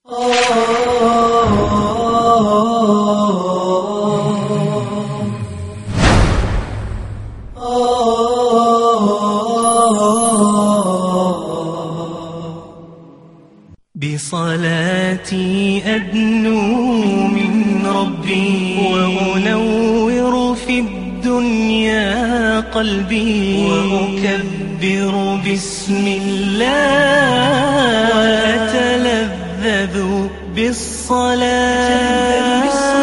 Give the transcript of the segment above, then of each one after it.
بصلاتي أدنو من ربي وأنور في الدنيا قلبي وأكبر بسم الله وأتلذذ بالصلاة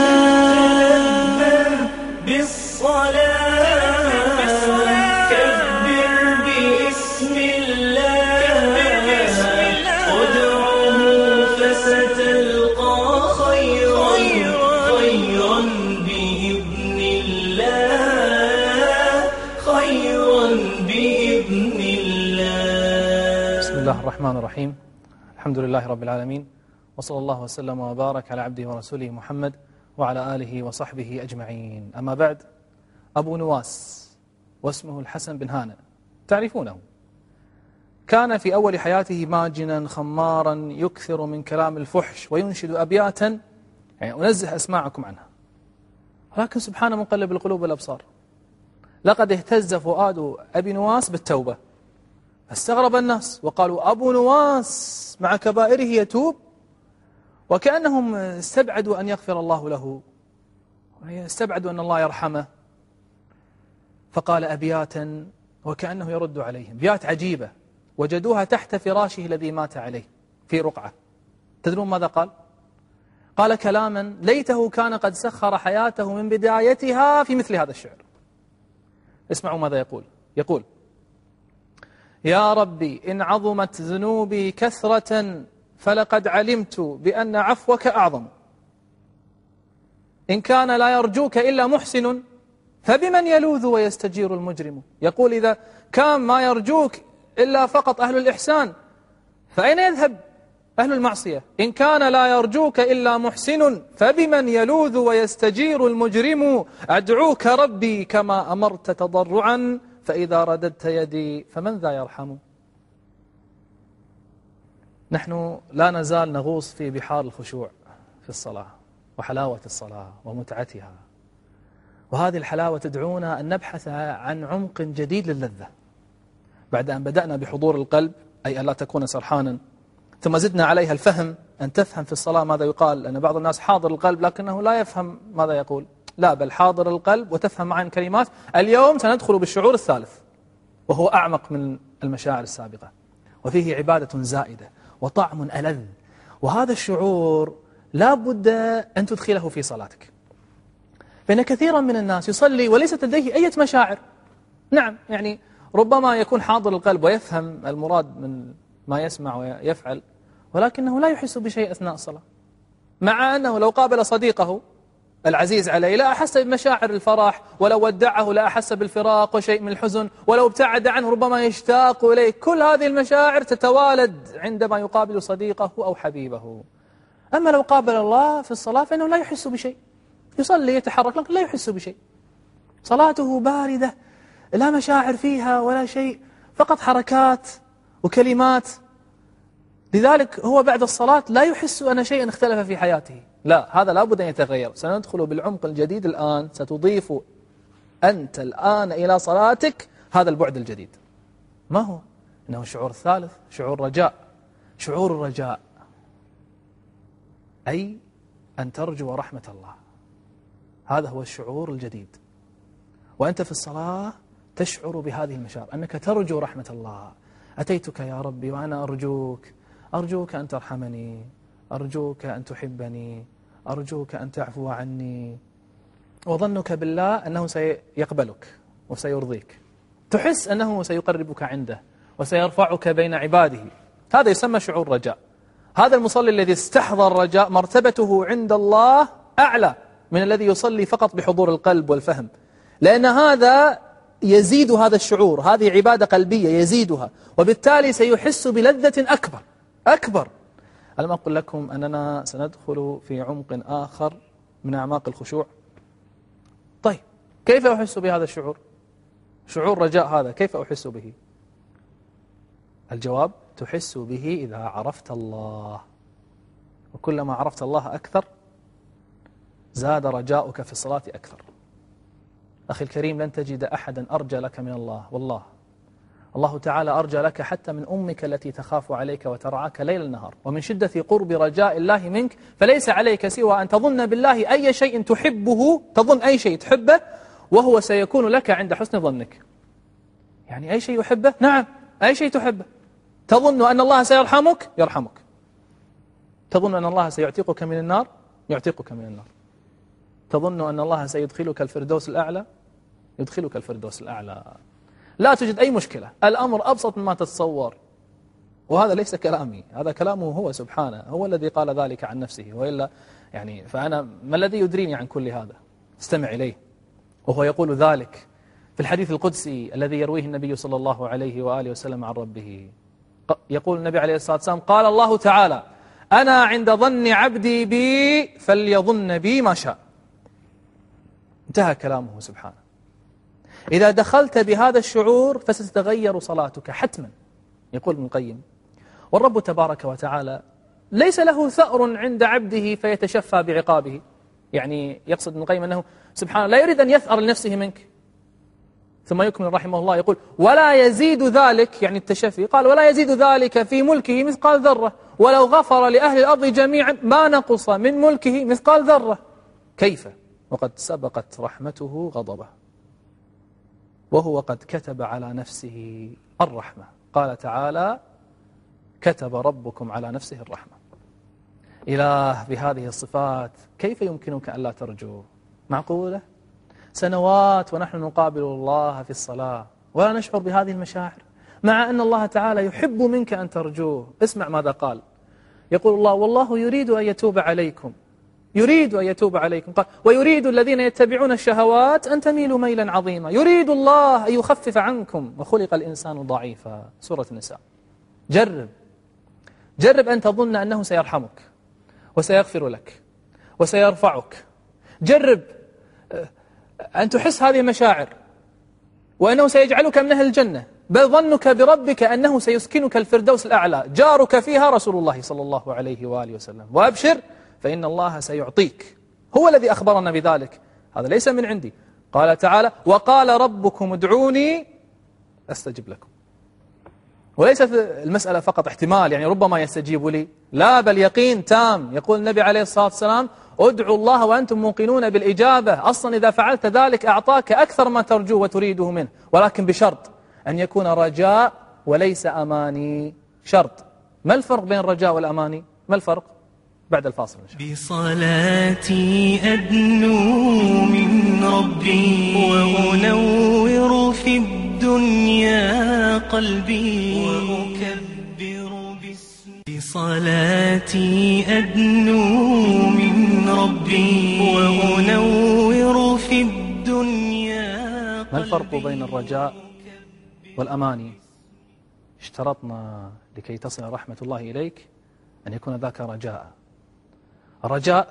الرحمن الرحيم. الحمد لله رب العالمين، وصلى الله وسلم وبارك على عبده ورسوله محمد وعلى آله وصحبه أجمعين. أما بعد، أبو نواس واسمه الحسن بن هانئ، تعرفونه. كان في أول حياته ماجنا خمارا يكثر من كلام الفحش وينشد أبياتا يعني أنزه أسماعكم عنها، ولكن سبحان مقلب القلوب والأبصار، لقد اهتز فؤاد أبي نواس بالتوبة، استغرب الناس وقالوا أبو نواس مع كبائره يتوب، وكأنهم استبعدوا أن يغفر الله له، استبعدوا أن الله يرحمه، فقال أبياتا وكأنه يرد عليهم، أبيات عجيبة وجدوها تحت فراشه الذي مات عليه في رقعة. تدرون ماذا قال؟ قال كلاما ليته كان قد سخر حياته من بدايتها في مثل هذا الشعر. اسمعوا ماذا يقول: يا ربي إن عظمت ذنوبي كثرة فلقد علمت بأن عفوك أعظم، إن كان لا يرجوك إلا محسن فبمن يلوذ ويستجير المجرم. يقول إذا كان ما يرجوك إلا فقط أهل الإحسان فأين يذهب أهل المعصية؟ إن كان لا يرجوك إلا محسن فبمن يلوذ ويستجير المجرم. أدعوك ربي كما أمرت تضرعا فإذا رددت يدي فمن ذا يرحم. نحن لا نزال نغوص في بحار الخشوع في الصلاة وحلاوة الصلاة ومتعتها، وهذه الحلاوة تدعونا أن نبحث عن عمق جديد للذة. بعد أن بدأنا بحضور القلب، أي أن لا تكون سرحانا، ثم زدنا عليها الفهم، أن تفهم في الصلاة ماذا يقال، لأن بعض الناس حاضر القلب لكنه لا يفهم ماذا يقول. لا، بل حاضر القلب وتفهم معا الكلمات. اليوم سندخل بالشعور الثالث وهو أعمق من المشاعر السابقة، وفيه عبادة زائدة وطعم ألذ، وهذا الشعور لا بد أن تدخله في صلاتك. فإن كثيرا من الناس يصلي وليست لديه أي مشاعر. نعم، يعني ربما يكون حاضر القلب ويفهم المراد من ما يسمع ويفعل، ولكنه لا يحس بشيء أثناء الصلاة، مع أنه لو قابل صديقه العزيز عليه لا أحس بمشاعر الفرح، ولو ودعه لا أحس بالفراق وشيء من الحزن، ولو ابتعد عنه ربما يشتاق إليه. كل هذه المشاعر تتوالد عندما يقابل صديقه أو حبيبه. أما لو قابل الله في الصلاة فإنه لا يحس بشيء، يصلي يتحرك لكن لا يحس بشيء، صلاته باردة لا مشاعر فيها ولا شيء، فقط حركات وكلمات. لذلك هو بعد الصلاة لا يحس أن شيئا اختلف في حياته. لا، هذا لابد أن يتغير. سندخل بالعمق الجديد الآن، ستضيف أنت الآن إلى صلاتك هذا البعد الجديد. ما هو؟ إنه الشعور الثالث، شعور رجاء. شعور الرجاء أي أن ترجو رحمة الله، هذا هو الشعور الجديد. وأنت في الصلاة تشعر بهذه المشاعر، أنك ترجو رحمة الله. أتيتك يا ربي وأنا أرجوك أن ترحمني، أرجوك أن تحبني، أرجوك أن تعفو عني. وظنك بالله أنه سيقبلك وسيرضيك، تحس أنه سيقربك عنده وسيرفعك بين عباده. هذا يسمى شعور رجاء. هذا المصلي الذي استحضر الرجاء مرتبته عند الله أعلى من الذي يصلي فقط بحضور القلب والفهم، لأن هذا يزيد هذا الشعور، هذه عبادة قلبية يزيدها، وبالتالي سيحس بلذة أكبر. ألم أقل لكم أننا سندخل في عمق آخر من أعماق الخشوع؟ طيب، كيف أحس بهذا الشعور؟ شعور رجاء هذا كيف أحس به؟ الجواب: تحس به إذا عرفت الله. كلما عرفت الله أكثر زاد رجاؤك في الصلاة أكثر. أخي الكريم، لن تجد أحدا أرجى لك من الله، والله الله تعالى أرجى لك حتى من أمك التي تخاف عليك وترعاك ليل النهار. ومن شدة قرب رجاء الله منك فليس عليك سوى أن تظن بالله أي شيء تحبه، تظن أي شيء تحبه وهو سيكون لك عند حسن ظنك. يعني أي شيء يحبه، نعم أي شيء تحبه. تظن أن الله سيرحمك، يرحمك. تظن أن الله سيعتقك من النار، يعتقك من النار. تظن أن الله سيدخلك الفردوس الأعلى، يدخلك الفردوس الأعلى. لا توجد أي مشكلة، الأمر أبسط مما تتصور. وهذا ليس كلامي، هذا كلامه هو سبحانه، هو الذي قال ذلك عن نفسه. وإلا يعني فأنا ما الذي يدريني عن كل هذا؟ استمع إليه وهو يقول ذلك في الحديث القدسي الذي يرويه النبي صلى الله عليه وآله وسلم عن ربه. يقول النبي عليه الصلاة والسلام: قال الله تعالى: أنا عند ظن عبدي بي فليظن بي ما شاء. انتهى كلامه سبحانه. إذا دخلت بهذا الشعور فستتغير صلاتك حتما. يقول ابن القيم: والرب تبارك وتعالى ليس له ثأر عند عبده فيتشفى بعقابه. يعني يقصد ابن القيم أنه سبحانه لا يريد أن يثأر لنفسه منك. ثم يكمل رحمه الله يقول: ولا يزيد ذلك، يعني التشفي، قال: ولا يزيد ذلك في ملكه مثقال ذرة، ولو غفر لأهل الأرض جميعا ما نقص من ملكه مثقال ذرة. كيف وقد سبقت رحمته غضبه، وهو قد كتب على نفسه الرحمة. قال تعالى: كتب ربكم على نفسه الرحمة. إله بهذه الصفات كيف يمكنك أن لا ترجو؟ معقولة؟ سنوات ونحن نقابل الله في الصلاة ولا نشعر بهذه المشاعر، مع أن الله تعالى يحب منك أن ترجوه. اسمع ماذا قال. يقول الله: والله يريد أن يتوب عليكم، يريد أن يتوب عليكم. قال: ويريد الذين يتبعون الشهوات أن تميلوا ميلا عظيما، يريد الله أن يخفف عنكم وخلق الإنسان ضعيفا. سورة النساء. جرب أن تظن أنه سيرحمك وسيغفر لك وسيرفعك. جرب أن تحس هذه المشاعر وأنه سيجعلك من أهل الجنة، بل ظنك بربك أنه سيسكنك الفردوس الأعلى، جارك فيها رسول الله صلى الله عليه وآله وسلم. وأبشر فإن الله سيعطيك، هو الذي أخبرنا بذلك، هذا ليس من عندي. قال تعالى: وقال ربكم ادعوني أستجب لكم. وليست المسألة فقط احتمال، يعني ربما يستجيب لي، لا، بل يقين تام. يقول النبي عليه الصلاة والسلام: ادعوا الله وأنتم موقنون بالإجابة. أصلا إذا فعلت ذلك أعطاك أكثر ما ترجو وتريده منه، ولكن بشرط أن يكون رجاء وليس أماني. شرط. ما الفرق بين الرجاء والأماني؟ ما الفرق؟ بعد الفاصل إن شاء الله. بصلاتي أدنو من ربي وأنور في الدنيا قلبي وأكبر باسمي. بصلاتي أدنو من ربي وأنور في الدنيا قلبي. ما الفرق بين الرجاء والأماني؟ اشترطنا لكي تصل رحمة الله إليك أن يكون ذاك رجاء. الرجاء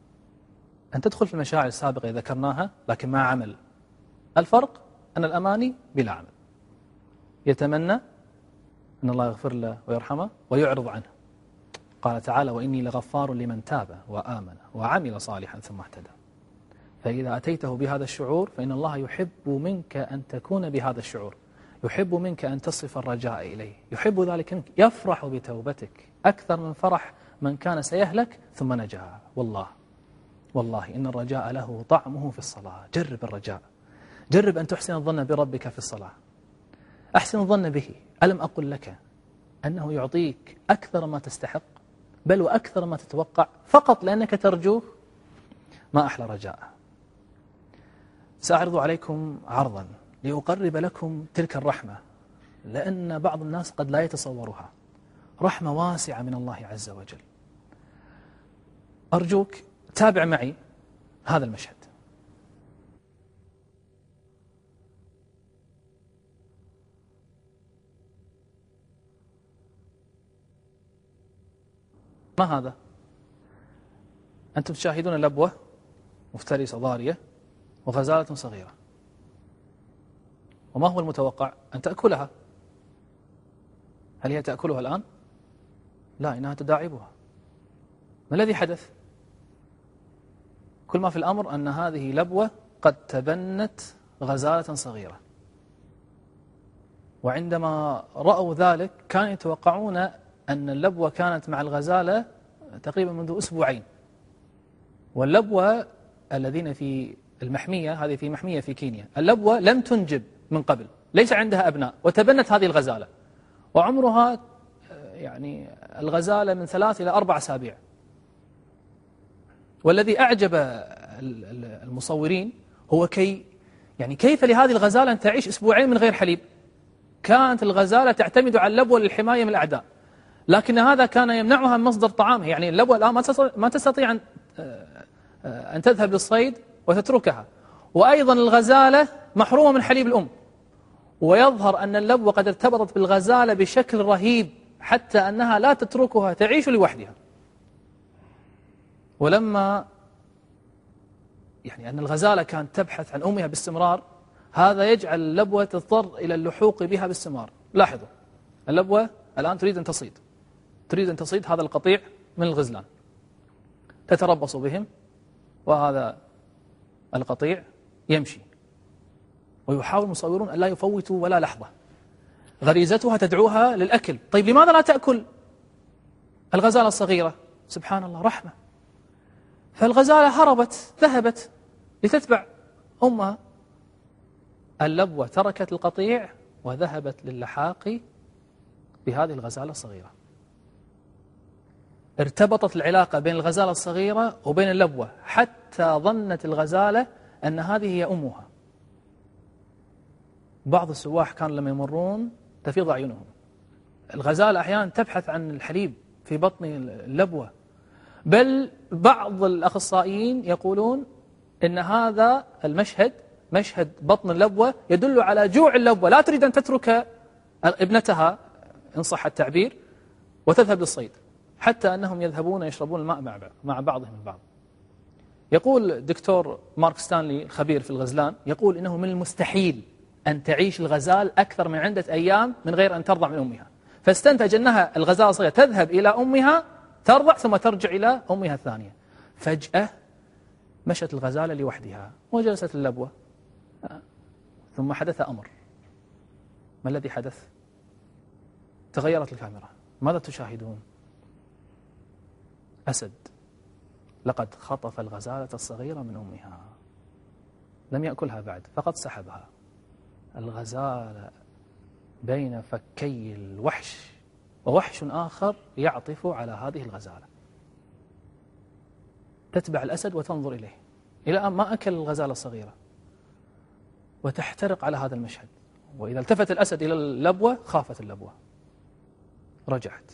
أن تدخل في المشاعر السابقة ذكرناها لكن مع عمل. الفرق أن الأماني بلا عمل، يتمنى أن الله يغفر له ويرحمه ويعرض عنه. قال تعالى: وإني لغفار لمن تاب وآمن وعمل صالحا ثم اهتدى. فإذا أتيته بهذا الشعور فإن الله يحب منك أن تكون بهذا الشعور، يحب منك أن تصف الرجاء إليه، يحب ذلك منك، يفرح بتوبتك أكثر من فرح من كان سيهلك ثم نجا. والله إن الرجاء له طعمه في الصلاة. جرب الرجاء، جرب أن تحسن الظن بربك في الصلاة. أحسن الظن به. ألم أقل لك أنه يعطيك أكثر ما تستحق، بل وأكثر ما تتوقع، فقط لأنك ترجوه؟ ما أحلى رجاء. سأعرض عليكم عرضا لأقرب لكم تلك الرحمة، لأن بعض الناس قد لا يتصورها. رحمة واسعة من الله عز وجل. أرجوك تابع معي هذا المشهد. ما هذا؟ أنتم تشاهدون لبوة مفترسة ضارية وغزالة صغيرة، وما هو المتوقع؟ أن تأكلها. هل هي تأكلها الآن؟ لا، إنها تداعبها. ما الذي حدث؟ كل ما في الأمر أن هذه لبوة قد تبنت غزالة صغيرة، وعندما رأوا ذلك كانوا يتوقعون أن اللبوة كانت مع الغزالة تقريبا منذ أسبوعين، واللبوة الذين في المحمية، هذه في محمية في كينيا، اللبوة لم تنجب من قبل، ليس عندها أبناء، وتبنت هذه الغزالة، وعمرها يعني الغزالة من 3 إلى 4 أسابيع. والذي أعجب المصورين هو كيف لهذه الغزالة أن تعيش أسبوعين من غير حليب. كانت الغزالة تعتمد على اللبوة للحماية من الأعداء، لكن هذا كان يمنعها من مصدر طعامها. يعني اللبوة الآن ما تستطيع أن تذهب للصيد وتتركها، وأيضا الغزالة محرومة من حليب الأم. ويظهر أن اللبوة قد ارتبطت بالغزالة بشكل رهيب حتى أنها لا تتركها تعيش لوحدها. ولما أن الغزالة كانت تبحث عن أمها باستمرار، هذا يجعل اللبوة تضطر إلى اللحوق بها باستمرار. لاحظوا، اللبوة الآن تريد أن تصيد هذا القطيع من الغزلان، تتربص بهم، وهذا القطيع يمشي، ويحاول المصورون أن لا يفوتوا ولا لحظة. غريزتها تدعوها للأكل. طيب لماذا لا تأكل الغزالة الصغيرة؟ سبحان الله، رحمة. فالغزالة هربت، ذهبت لتتبع أمها. اللبوة تركت القطيع وذهبت للحاق بهذه الغزالة الصغيرة. ارتبطت العلاقة بين الغزالة الصغيرة وبين اللبوة حتى ظنت الغزالة أن هذه هي أمها. بعض السواح كانوا لما يمرون تفيض أعينهم. الغزالة أحيانا تبحث عن الحليب في بطن اللبوة، بل بعض الأخصائيين يقولون إن هذا المشهد، مشهد بطن اللبوة، يدل على جوع اللبوة، لا تريد أن تترك ابنتها إن صح التعبير وتذهب للصيد، حتى أنهم يذهبون يشربون الماء مع بعضهم البعض. يقول دكتور مارك ستانلي الخبير في الغزلان، يقول إنه من المستحيل أن تعيش الغزال أكثر من 10 أيام من غير أن ترضع من أمها، فاستنتج أنها الغزالة الصغيرة تذهب إلى أمها ترضع ثم ترجع إلى أمها الثانية. فجأة مشت الغزالة لوحدها وجلست اللبوة، ثم حدث أمر. ما الذي حدث؟ تغيرت الكاميرا. ماذا تشاهدون؟ أسد لقد خطف الغزالة الصغيرة من أمها، لم يأكلها بعد، فقد سحبها. الغزالة بين فكي الوحش، ووحش آخر يعطف على هذه الغزالة، تتبع الأسد وتنظر إليه إلى أن ما أكل الغزالة الصغيرة، وتحترق على هذا المشهد. وإذا التفت الأسد إلى اللبوة خافت اللبوة، رجعت،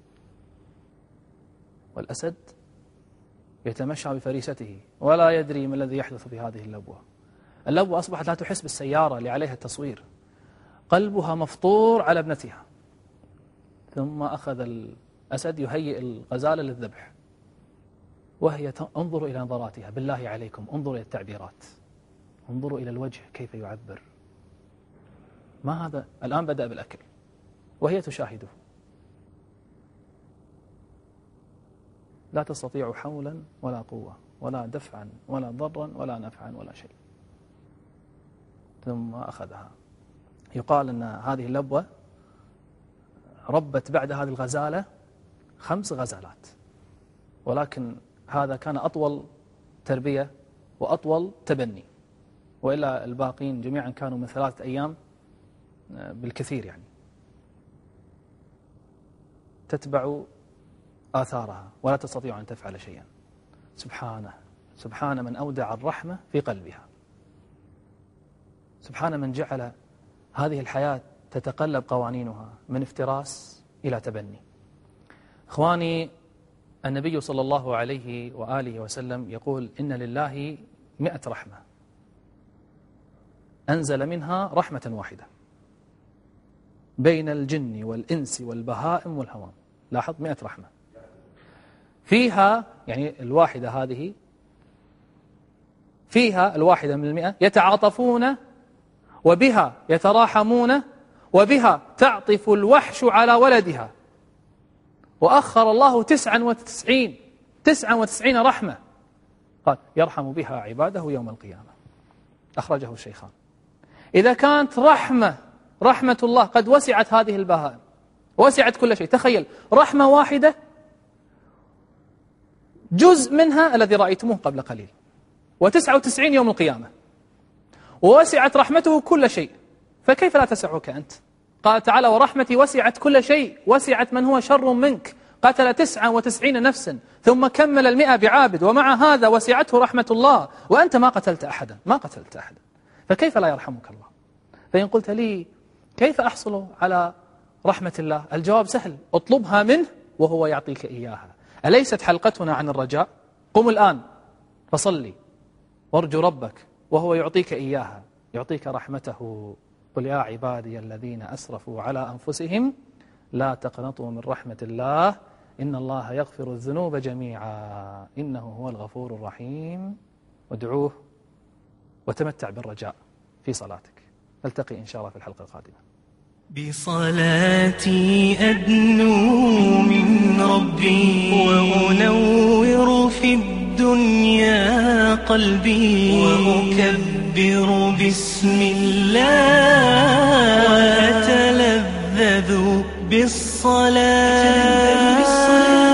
والأسد يتمشى بفريسته ولا يدري ما الذي يحدث في هذه اللبوة. اللبوة أصبحت لا تحس بالسيارة اللي عليها التصوير، قلبها مفطور على ابنتها. ثم أخذ الأسد يهيئ الغزالة للذبح، وهي انظروا إلى نظراتها، بالله عليكم انظروا إلى التعبيرات، انظروا إلى الوجه كيف يعبر. ما هذا؟ الآن بدأ بالأكل وهي تشاهده. لا تستطيع حولا ولا قوة ولا دفعا ولا ضرا ولا نفعا ولا شيء. ثم أخذها. يقال أن هذه اللبوة ربت بعد هذه الغزالة 5 غزالات، ولكن هذا كان أطول تربية وأطول تبني، وإلا الباقين جميعا كانوا من 3 أيام بالكثير. يعني تتبع آثارها ولا تستطيع أن تفعل شيئا. سبحان من أودع الرحمة في قلبها، سبحان من جعل هذه الحياة تتقلب قوانينها من افتراس إلى تبني. إخواني، النبي صلى الله عليه وآله وسلم يقول إن لله 100 رحمة، أنزل منها رحمة واحدة بين الجن والإنس والبهائم والهوام. لاحظ 100 رحمة فيها، يعني الواحدة هذه فيها الواحدة من 100 يتعاطفون، وبها يتراحمون، وبها تعطف الوحش على ولدها. وأخر الله 99 99 رحمة، قال يرحم بها عباده يوم القيامة. أخرجه الشيخان. إذا كانت رحمة الله قد وسعت هذه البهائم، وسعت كل شيء، تخيل رحمة واحدة جزء منها الذي رأيتموه قبل قليل، و99 يوم القيامة، ووسعت رحمته كل شيء، فكيف لا تسعك أنت؟ قال تعالى ورحمتي وسعت كل شيء، وسعت من هو شر منك، قتل 99 نفسا ثم كمل 100 بعابد، ومع هذا وسعته رحمة الله، وأنت ما قتلت أحدا، فكيف لا يرحمك الله؟ فإن قلت لي كيف أحصل على رحمة الله؟ الجواب سهل، اطلبها منه وهو يعطيك إياها. أليست حلقتنا عن الرجاء؟ قم الآن فصلي وارجو ربك وهو يعطيك إياها، يعطيك رحمته. قل يا عبادي الذين أسرفوا على أنفسهم لا تقنطوا من رحمة الله إن الله يغفر الذنوب جميعا إنه هو الغفور الرحيم. وادعوه وتمتع بالرجاء في صلاتك. نلتقي إن شاء الله في الحلقة القادمة. بصلاتي أدنو من ربي وأنور في الدنيا قلبي، وأكبر بسم الله وأتلذذ بالصلاة